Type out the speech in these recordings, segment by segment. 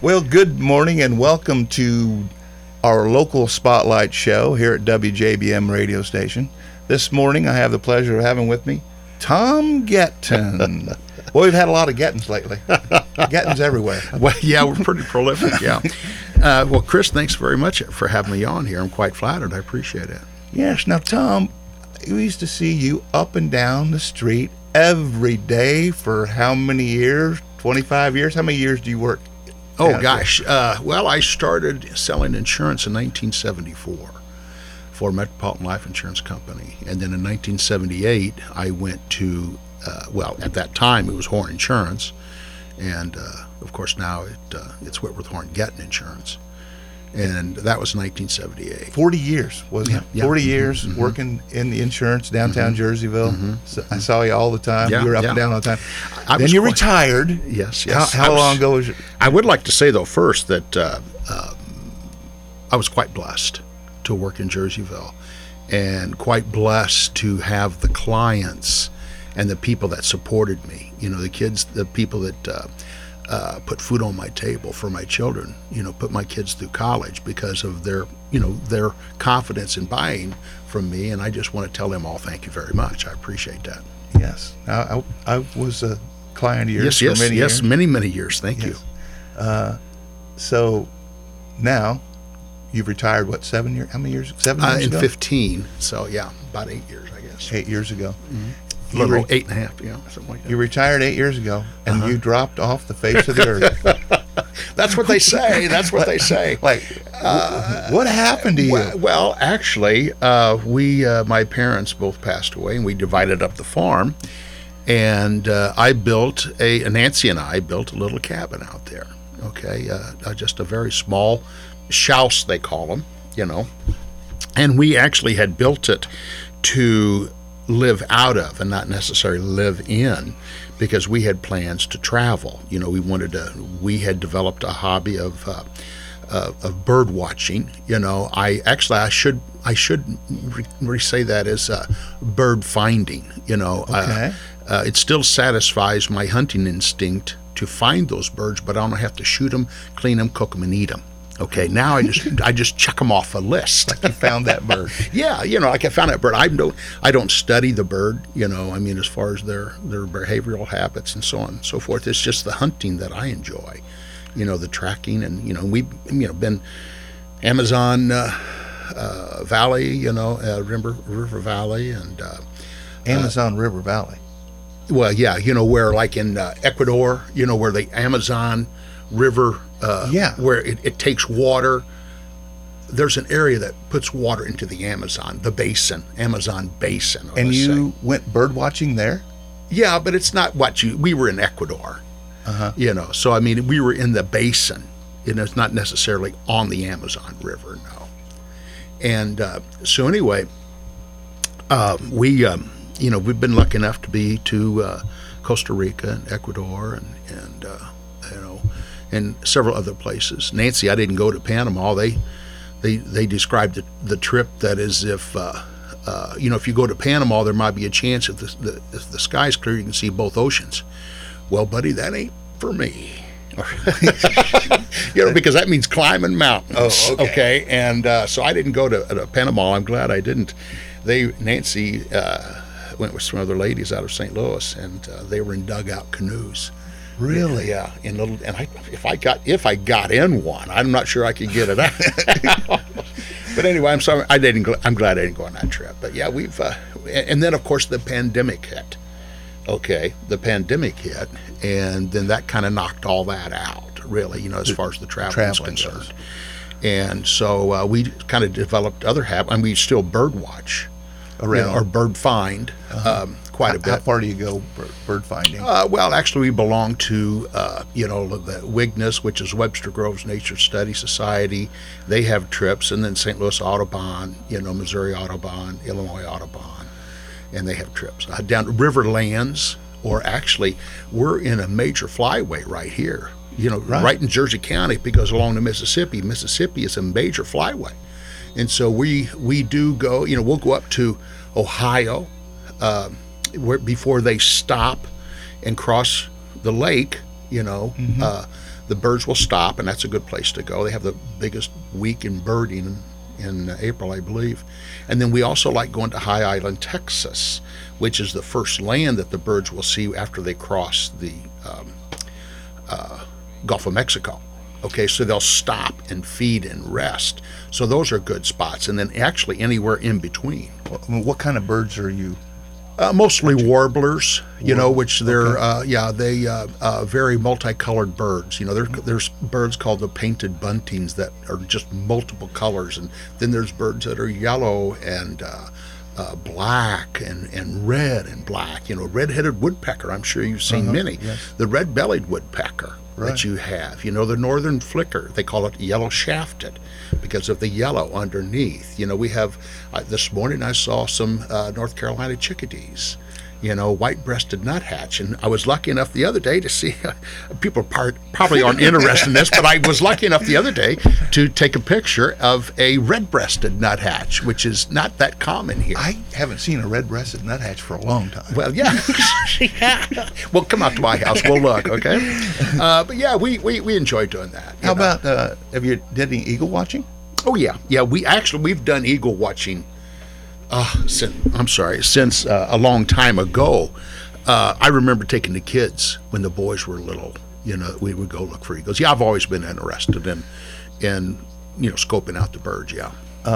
Well, good morning and welcome to our local spotlight show here at WJBM radio station. This morning I have the pleasure of having with me Tom Getton. Well, we've had a lot of Gettons lately. Gettons everywhere. Well, yeah, we're pretty prolific, yeah. Well, Chris, thanks very much for having me on here. I'm quite flattered. I appreciate it. Yes. Now, Tom, we used to see you up and down the street every day for how many years? 25 years? How many years do you work? Oh, gosh. Well, I started selling insurance in 1974 for Metropolitan Life Insurance Company. And then in 1978, I went to, at that time, it was Horn Insurance. And, of course, now it's Whitworth Horn Getton Insurance. And that was 1978. 40 years, wasn't it? Yeah. 40 years working in the insurance downtown Jerseyville. So I saw you all the time. Yeah, you were up yeah. and down all the time. Then you retired. Yes. How long ago was it? I would like to say, though, first that I was quite blessed to work in Jerseyville and quite blessed to have the clients and the people that supported me. You know, the kids, the people that put food on my table for my children, put my kids through college because of their confidence in buying from me. And I just want to tell them all thank you very much. I appreciate that. Yes. I was a client of yours for many years. Yes, many years. Thank you. So now you've retired, what, 7 years? How many years? 7 years in ago? 15. So, yeah, about 8 years, I guess. 8 years ago. A little 8.5, something like that. You retired 8 years ago, and you dropped off the face of the earth. That's what they say. That's what they say. What happened to you? Well, actually, my parents both passed away, and we divided up the farm. And Nancy and I built a little cabin out there. Okay, just a very small house, they call them, And we actually had built it to live out of and not necessarily live in, because we had plans to travel. We had developed a hobby of bird watching. I should say that as bird finding. Okay. It still satisfies my hunting instinct to find those birds, but I don't have to shoot them, clean them, cook them, and eat them. Okay, now I just check them off a list. Like you found that bird. Yeah, like I found that bird. I don't study the bird. As far as their behavioral habits and so on and so forth. It's just the hunting that I enjoy. The tracking, and we've been Amazon Valley, River Valley, and Amazon River Valley. Well, yeah, where like in Ecuador, where the Amazon River, where it takes water. There's an area that puts water into the Amazon basin. And you went bird watching there? Yeah, but it's not we were in Ecuador, so we were in the basin. It's not necessarily on the Amazon River, no. And so anyway, we've been lucky enough to be to Costa Rica and Ecuador and several other places. Nancy, I didn't go to Panama. They described the trip that as if if you go to Panama, there might be a chance if the sky's clear, you can see both oceans. Well, buddy, that ain't for me. Because that means climbing mountains. Oh, okay. And so I didn't go to Panama. I'm glad I didn't. Nancy went with some other ladies out of St. Louis, and they were in dugout canoes. Really? Yeah. If I got in one, I'm not sure I could get it out. But anyway, I'm sorry. I'm glad I didn't go on that trip. But yeah, we've and then of course the pandemic hit. Okay, the pandemic hit, and then that kind of knocked all that out. Really, as far as the traveling is concerned. Goes. And so we kind of developed other habits. And we still bird watch around or bird find quite a bit. How far do you go bird finding? Well, actually, we belong to the WGNIS, which is Webster Groves Nature Study Society. They have trips, and then St. Louis Audubon, Missouri Audubon, Illinois Audubon, and they have trips down to Riverlands. Or actually, we're in a major flyway right here. Right in Jersey County, because along the Mississippi is a major flyway. And so we do go, we'll go up to Ohio before they stop and cross the lake, the birds will stop, and that's a good place to go. They have the biggest week in birding in April, I believe. And then we also like going to High Island, Texas, which is the first land that the birds will see after they cross the Gulf of Mexico. Okay, so they'll stop and feed and rest. So those are good spots. And then actually anywhere in between. What kind of birds are you? Mostly warblers, which they're very multicolored birds. There's birds called the painted buntings that are just multiple colors, and then there's birds that are yellow and black and red and black. Red-headed woodpecker. I'm sure you've seen many. Yes. The red-bellied woodpecker that you have. The northern flicker. They call it yellow-shafted because of the yellow underneath. We have. This morning I saw some North Carolina chickadees. White-breasted nuthatch. And I was lucky enough the other day to see, people probably aren't interested in this, but I was lucky enough the other day to take a picture of a red-breasted nuthatch, which is not that common here. I haven't seen a red-breasted nuthatch for a long time. Well, yeah. Well, come out to my house. We'll look, okay? But yeah, we enjoy doing that. How about, have you did any eagle watching? Oh, yeah. Yeah, we've done eagle watching since a long time ago. I remember taking the kids when the boys were little. We would go look for eagles. Yeah, I've always been interested in scoping out the birds. Yeah.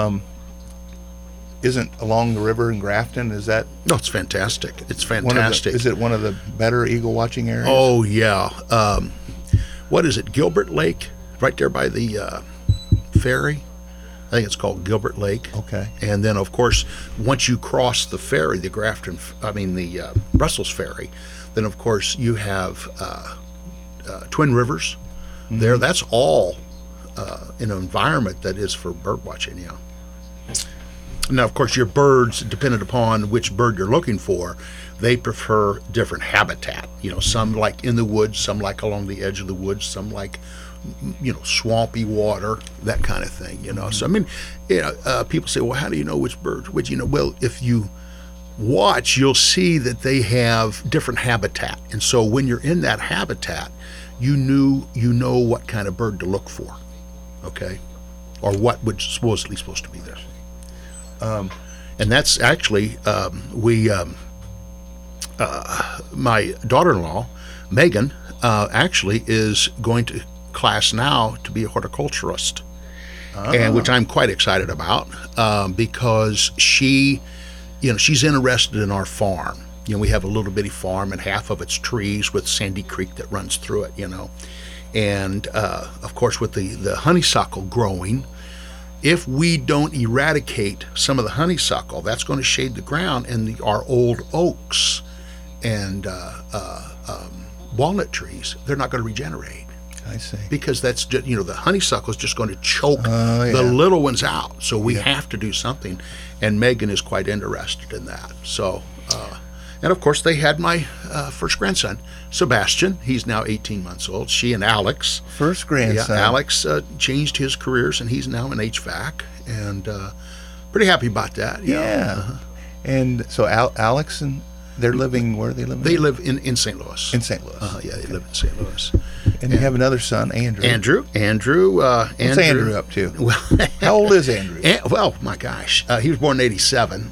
Isn't along the river in Grafton? Is that? No, it's fantastic. It's fantastic. Is it one of the better eagle watching areas? Oh yeah. What is it? Gilbert Lake, right there by the ferry. I think it's called Gilbert Lake. Okay. And then, of course, once you cross the ferry, the Brussels ferry, then, of course, you have Twin Rivers there. That's all an environment that is for bird watching, yeah. Now, of course, your birds, depending upon which bird you're looking for, they prefer different habitat. Some like in the woods, some like along the edge of the woods, some like swampy water, that kind of thing, So, I mean, people say, well, how do you know which birds, well, if you watch, you'll see that they have different habitat. And so when you're in that habitat, you know what kind of bird to look for, okay? Or what would supposedly supposed to be there. And that's actually, my daughter-in-law, Megan, actually is going to class now to be a horticulturist, and which I'm quite excited about because she's interested in our farm. We have a little bitty farm, and half of it's trees with Sandy Creek that runs through it. And of course, with the honeysuckle growing, if we don't eradicate some of the honeysuckle, that's going to shade the ground, and our old oaks and walnut trees, they're not going to regenerate. I see. Because that's just, the honeysuckle is just going to choke the little ones out. So we have to do something. And Megan is quite interested in that. So, and of course, they had my first grandson, Sebastian. He's now 18 months old. She and Alex. First grandson. Yeah, Alex changed his careers, and he's now in HVAC. And pretty happy about that. Yeah. And so Alex and they're living, where are they living? They live in St. Louis. In St. Louis. Yeah, they live in St. Louis. And you have another son, Andrew. What's Andrew up to? Well, how old is Andrew? Well, my gosh, he was born in '87.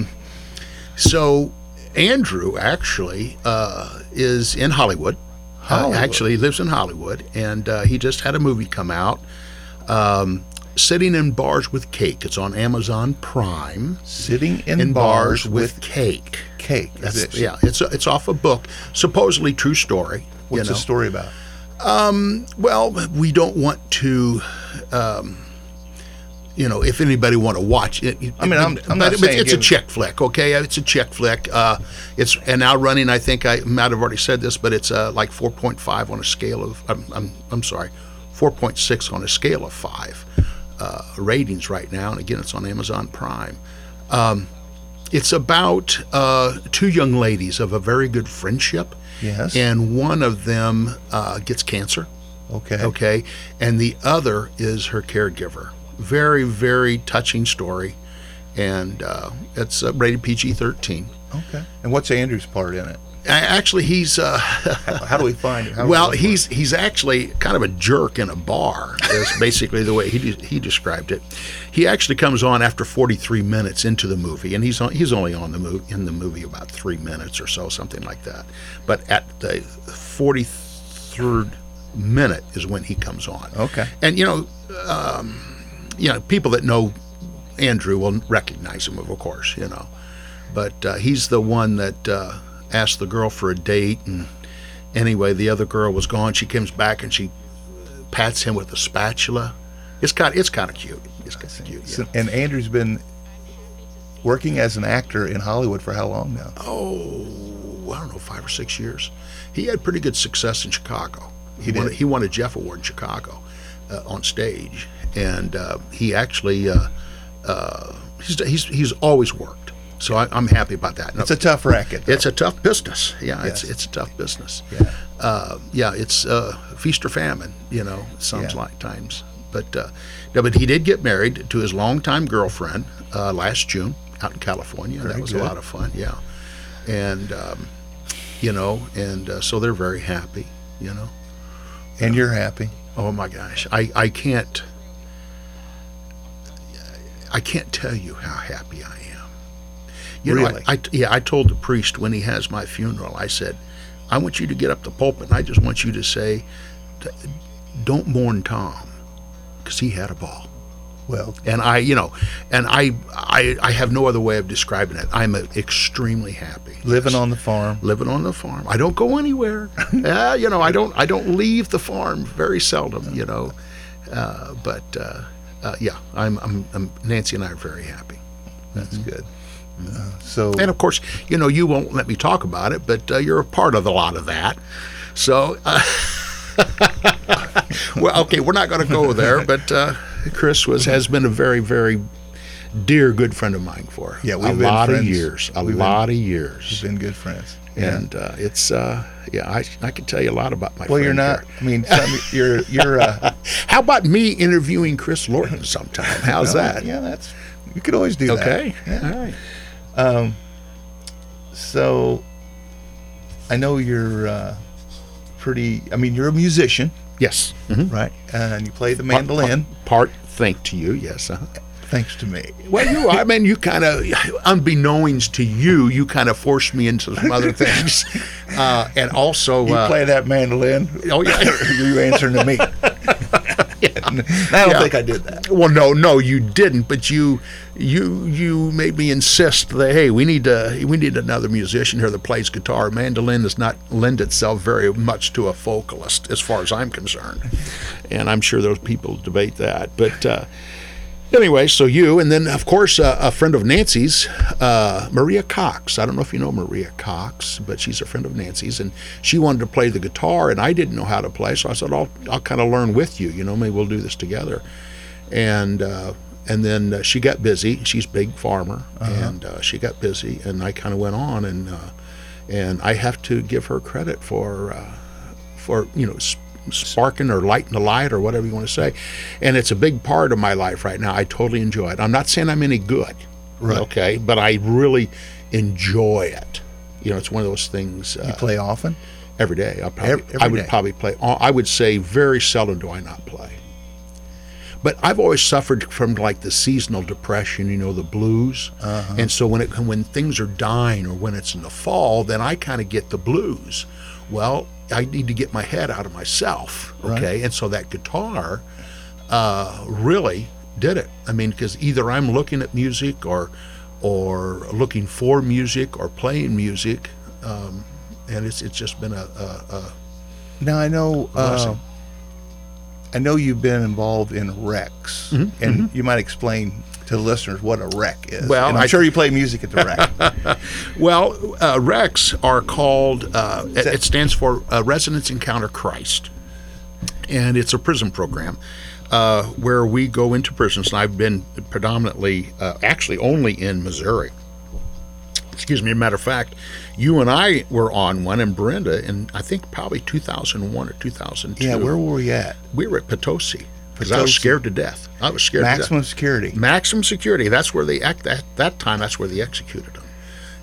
So Andrew actually is in Hollywood. Actually, he lives in Hollywood, and he just had a movie come out, Sitting in Bars with Cake. It's on Amazon Prime. Sitting in Bars with Cake. Cake. It's off a book, supposedly true story. What's the story about? Well, we don't want to, if anybody want to watch it. I'm not saying it's a chick flick, okay? It's a chick flick. It's now running. I think I might have already said this, but it's like 4.5 on a scale of. I'm sorry, 4.6 on a scale of 5 ratings right now, and again, it's on Amazon Prime. It's about two young ladies of a very good friendship. Yes. And one of them gets cancer. Okay. Okay. And the other is her caregiver. Very, very touching story. And it's rated PG-13. Okay. And what's Andrew's part in it? Actually, he's How do we find it? well, he's actually kind of a jerk in a bar. Is basically the way he described it. He actually comes on after 43 minutes into the movie, and he's only on in the movie about 3 minutes or so, something like that. But at the 43rd minute is when he comes on. Okay. And people that know Andrew will recognize him, of course, But he's the one that asked the girl for a date, and anyway, the other girl was gone. She comes back and she pats him with a spatula. It's kind of cute. It's kind of cute. So, and Andrew's been working as an actor in Hollywood for how long now? Oh, I don't know, 5 or 6 years. He had pretty good success in Chicago. He won a Jeff Award in Chicago on stage, and he actually he's always worked. So I'm happy about that. It's a tough racket, though. It's a tough business. Yeah, Yes. it's a tough business. Yeah. It's feast or famine, sometimes. But he did get married to his longtime girlfriend last June out in California. Very that was good. a lot of fun. Yeah, and so they're very happy. And you're happy. Oh my gosh, I can't tell you how happy I am. Really? I told the priest when he has my funeral, I said, I want you to get up the pulpit and I just want you to say, don't mourn Tom, because he had a ball. Well, And I have no other way of describing it. I'm extremely happy. living on the farm. Living on the farm. I don't go anywhere. I don't leave the farm very seldom. I'm Nancy and I are very happy. That's good. So, And of course, you won't let me talk about it, but you're a part of a lot of that. So, well, okay, we're not going to go there, but Chris has been a very, very dear, good friend of mine for Yeah, a we've been lot of friends. years. We've been good friends. And it's I can tell you a lot about my Well, friend you're not. here. I mean, you're. How about me interviewing Chris Lorton sometime? How's that? Yeah, you could always do that. Okay. Yeah. All right. So, I know you're you're a musician, Yes. Mm-hmm. right? And you play the mandolin, Thank to you. Yes. thanks to me. Well, you kind of, unbeknownst to you kind of forced me into some other things, and also You play that mandolin. Oh yeah. You answering to me. I don't think I did that. Well, no, you didn't. But you made me insist that we need another musician here that plays guitar. Mandolin does not lend itself very much to a vocalist, as far as I'm concerned, and I'm sure those people debate that. But anyway, so you, and then of course a friend of Nancy's, Maria Cox. I don't know if you know Maria Cox, but she's a friend of Nancy's, and she wanted to play the guitar, and I didn't know how to play, so I said I'll kind of learn with you. Maybe we'll do this together. And then she got busy. She's a big farmer, and she got busy, and I kind of went on, and I have to give her credit for sparking or lighting the light or whatever you want to say. And it's a big part of my life right now. I totally enjoy it. I'm not saying I'm any good, Right. okay, but I really enjoy it. It's one of those things. You play often? Every day. Every I would day. probably play. I would say very seldom do I not play. But I've always suffered from like the seasonal depression, the blues. And so when things are dying or when it's in the fall, then I kind of get the blues. Well, I need to get my head out of myself, okay? Right. And so that guitar really did it. I mean, because either I'm looking at music or looking for music or playing music, and it's just been a Now I know. blessing. I know you've been involved in wrecks, and you might explain to the listeners what a wreck is. Well, and I'm sure you play music at the wreck. Well, RECs are called, it stands for Residents Encounter Christ. And it's a prison program where we go into prisons. And I've been predominantly, actually only in Missouri. Excuse me, as a matter of fact, you and I were on one, and Brenda, in I think probably 2001 or 2002. Yeah, where were we at? We were at Potosi. Because I was Potosi. scared to death. I was scared to death. Maximum security. Maximum security. That's where they that time. That's where they executed them.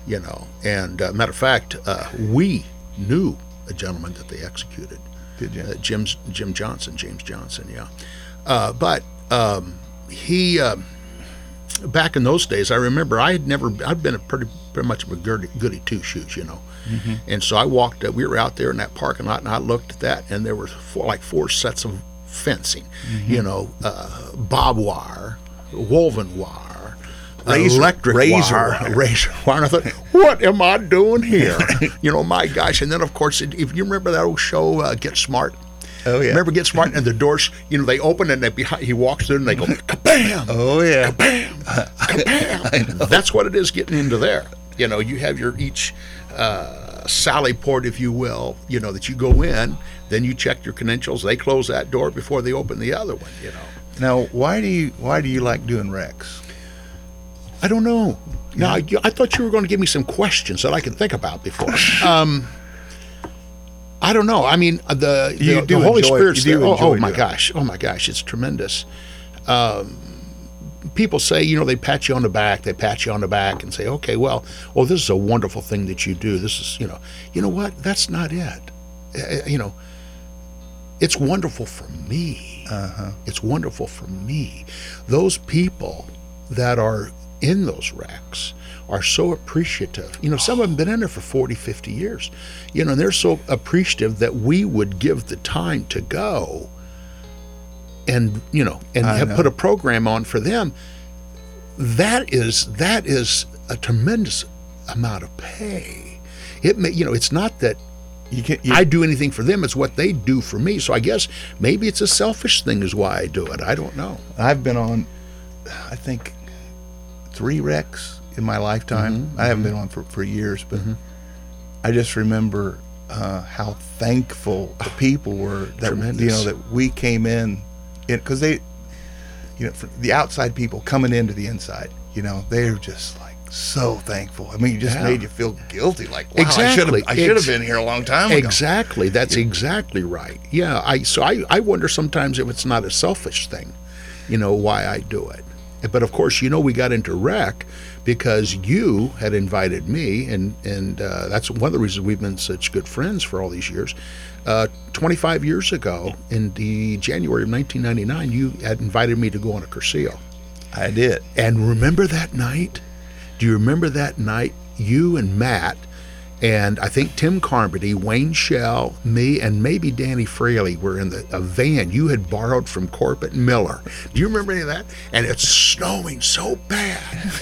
you know. And matter of fact, we knew a gentleman that they executed. Did you? James Johnson, yeah. But he, back in those days, I remember I'd been a pretty much of a goody two-shoes, you know. Mm-hmm. And so I walked, we were out there in that parking lot, and I looked at that, and there were four sets of fencing, Mm-hmm. you know, barbed wire, woven wire, electric razor wire, razor wire. And I thought, what am I doing here? You know, my gosh. And then, of course, if you remember that old show, Get Smart? Oh, yeah. Remember Get Smart? And the doors, you know, they open, and he walks through, and they go, kabam! Oh, yeah. Kabam! Kabam! That's what it is getting into there. You know, you have your each sally port, if you will, you know, that you go in, then you check your credentials. They close that door before they open the other one, you know. Now, why do you like doing wrecks? I don't know. Now, I thought you were going to give me some questions that I could think about before. I don't know. I mean, the Holy Spirit's there. Oh my gosh, it's tremendous. People say, you know, they pat you on the back and say, okay, well, this is a wonderful thing that you do. This is, you know what? That's not it. You know, it's wonderful for me. It's wonderful for me. Those people that are in those wrecks are so appreciative. You know, some of them have been in there for 40, 50 years. You know, and they're so appreciative that we would give the time to go and, you know, and put a program on for them. That is a tremendous amount of pay. It's not that I do anything for them, it's what they do for me. So I guess maybe it's a selfish thing is why I do it. I don't know. I've been on, I think, 3 wrecks in my lifetime. I haven't been on for years, but I just remember how thankful the people were that that we came in, because they, for the outside people coming into the inside, they're just like so thankful. I mean, it just made you feel guilty, like, wow, exactly. I should have been here a long time ago. Exactly, that's exactly right. Yeah, I wonder sometimes if it's not a selfish thing, why I do it. But of course, we got into rec because you had invited me, and that's one of the reasons we've been such good friends for all these years. 25 years ago, in the January of 1999, you had invited me to go on a Cursillo. I did. And remember that night? Do you remember that night? You and Matt, and I think Tim Carmody, Wayne Shell, me, and maybe Danny Fraley were in a van you had borrowed from Corbett Miller. Do you remember any of that? And it's snowing so bad.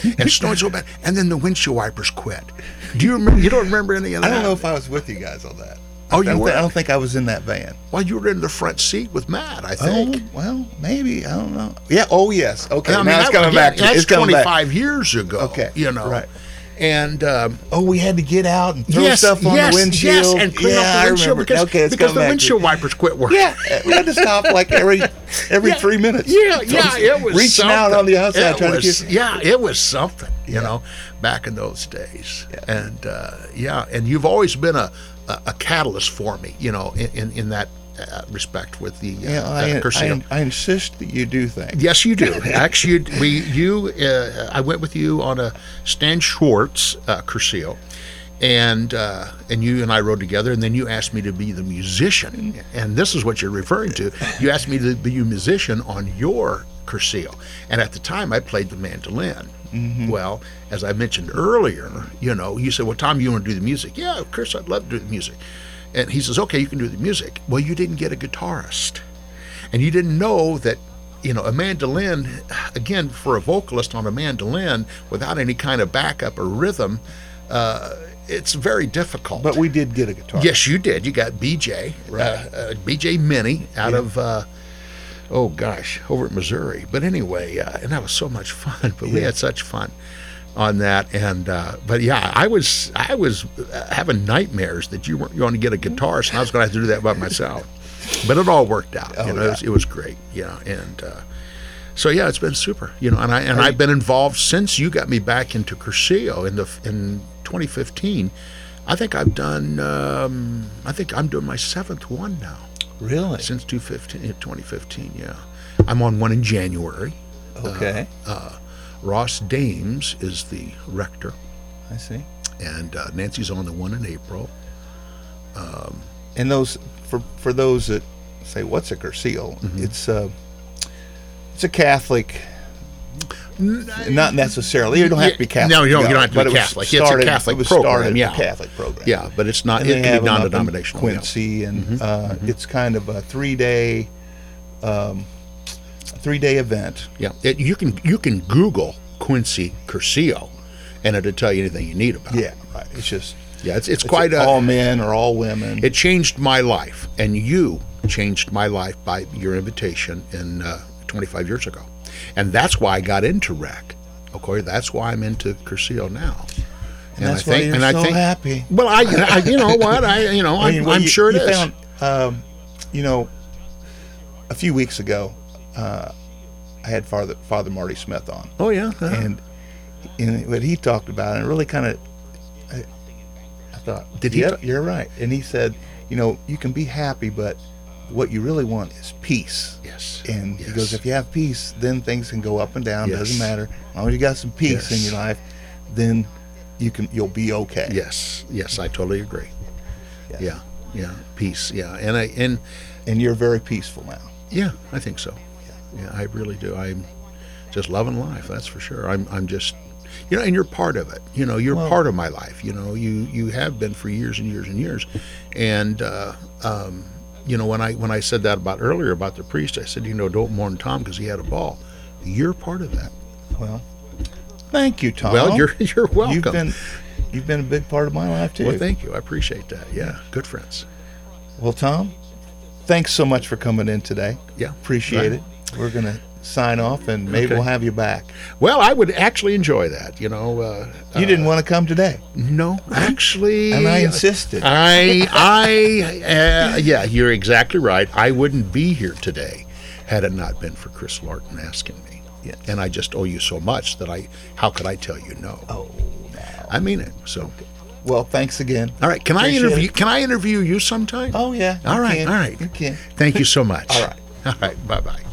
And then the windshield wipers quit. Do you remember? You don't remember any of that? I don't know if I was with you guys on that. Oh, you were? I don't think I was in that van. Well, you were in the front seat with Matt, I think. Oh, well, maybe. I don't know. Yeah. Oh, yes. Okay. I mean, now it's coming back. That's it's 25 years ago. Okay. Right. And we had to get out and throw stuff on the windshield. Yes, and clean up the windshield because the windshield wipers quit working. Yeah, we had to stop like every 3 minutes. Yeah, it was reaching something. Out on the outside trying to get. Yeah, it was something. You know, back in those days. Yeah. And you've always been a catalyst for me. In that respect with the Cursillo. I insist that you do things. Yes, you do. Actually, I went with you on a Stan Schwartz Cursillo, and you and I rode together, and then you asked me to be the musician, and this is what you're referring to. You asked me to be a musician on your Cursillo, and at the time I played the mandolin. Mm-hmm. Well, as I mentioned earlier, you said, well, Tom, you want to do the music? Yeah, Chris, I'd love to do the music. And he says, okay, you can do the music. Well, you didn't get a guitarist. And you didn't know that, a mandolin, again, for a vocalist on a mandolin, without any kind of backup or rhythm, it's very difficult. But we did get a guitarist. Yes, you did. You got BJ, right. BJ Minnie out of, over at Missouri. But anyway, and that was so much fun. But we had such fun on that, and but yeah, I was having nightmares that you weren't going to get a guitarist, and I was going to have to do that by myself. But it all worked out. It was great. And so yeah, it's been super. And I've been involved since you got me back into Cursillo in 2015. I think I've done. I think I'm doing my 7th one now. Really? Since 2015. Yeah, I'm on one in January. Okay. Ross Dames is the rector. I see. And Nancy's on the one in April. And those for those that say, what's a Cursillo? It's a Catholic. Not necessarily. You don't have to be Catholic. No, you don't have to but be it was Catholic. Started, It's a Catholic it was program. started Yeah, a Catholic program. Yeah, but it's not. And It they can have be them up in non-denominational. Quincy, and it's kind of a 3-day event. Yeah, you can Google Quincy Cursillo, and it'll tell you anything you need about it. Yeah, right. It's just It's quite all men or all women. It changed my life, and you changed my life by your invitation in 25 years ago, and that's why I got into rec. Okay, that's why I'm into Cursillo now. And that's why you're so happy. Well, I you know what I'm sure it is. Found, a few weeks ago, I had Father Marty Smith on. Oh yeah, and what he talked about, and it really kind of, I thought, you're right. And he said, you can be happy, but what you really want is peace. Yes. And he goes, if you have peace, then things can go up and down. Yes. Doesn't matter. As long as you got some peace in your life, then you'll be okay. Yes, I totally agree. Yes. Yeah, peace. Yeah, and you're very peaceful now. Yeah, I think so. Yeah, I really do. I'm just loving life. That's for sure. I'm just, and you're part of it. You're part of my life. You have been for years and years and years, and when I said that earlier about the priest, I said, don't mourn Tom because he had a ball. You're part of that. Well, thank you, Tom. Well, you're welcome. You've been a big part of my life too. Well, thank you. I appreciate that. Yeah, good friends. Well, Tom, thanks so much for coming in today. Yeah, appreciate it. We're gonna sign off, and maybe we'll have you back. Well, I would actually enjoy that. You didn't want to come today. No, actually, and I insisted. Yeah, you're exactly right. I wouldn't be here today had it not been for Chris Lorton asking me. Yes. And I just owe you so much that how could I tell you no? Oh, no. I mean it. So. Well, thanks again. All right. Can I interview you sometime? Oh yeah. All right. You can. Thank you so much. All right. All right. Bye-bye.